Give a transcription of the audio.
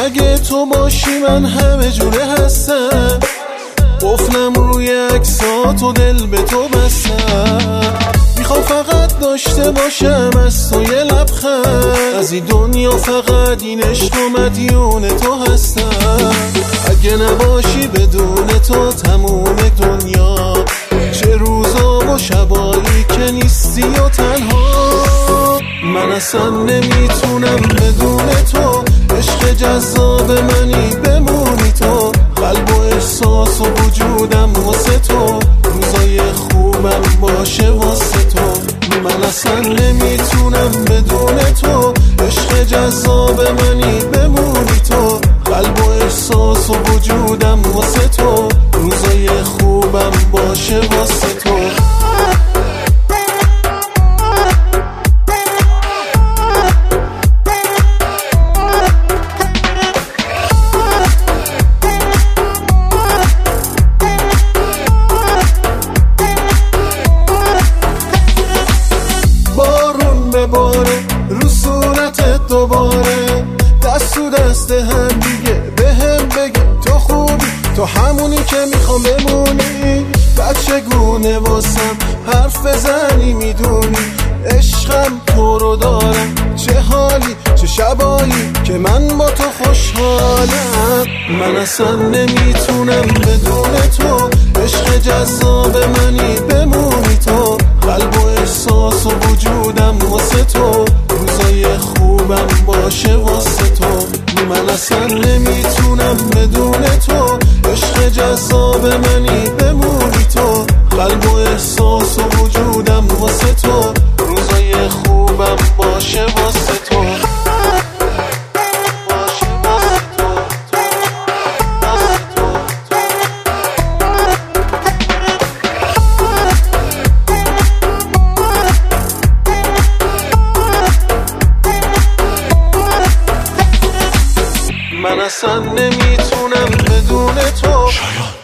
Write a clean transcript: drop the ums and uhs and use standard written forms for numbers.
اگه تو باشی من همه جوره هستم، قفلم روی عکسات و دل به تو بستم. میخوام فقط داشته باشم از تو یه لبخند، از این دنیا فقط این عشق و مدیون تو هستم. اگه نباشی بدون تو تموم دنیا، چه روزا و شبایی که نیستی و تنها. من اصلا نمیتونم بدون تو، عشق جذاب منی بمونی تو، قلب و احساس و وجودم واسه تو، روزای خوبم باشه واسه تو. من اصلا نمیتونم بدون تو، عشق جذاب منی بمونی تو، قلب و احساس و وجودم واسه تو، روزای خوبم باشه واسه تو. باره رو صورتت دوباره، دست تو دست هم دیگه به هم بگی تو خوبی، تو همونی که میخوام بمونی. بچگونه واسم حرف بزنی میدونی، عشقم تو رو دارم، چه حالی چه شبایی که من با تو خوشحالم. من اصلا نمیتونم بدون تو، عشق جذاب منی بمونی تو، قلب و احساس و وجودم واسه تو، روزای خوبم باشه واسه تو. من اصلا نمیتونم بدون تو، عشق جذاب منی بمونی تو، قلب و احساس و وجودم واسه تو، روزای خوبم باشه واسه تو. من اصلا نمیتونم بدون تو.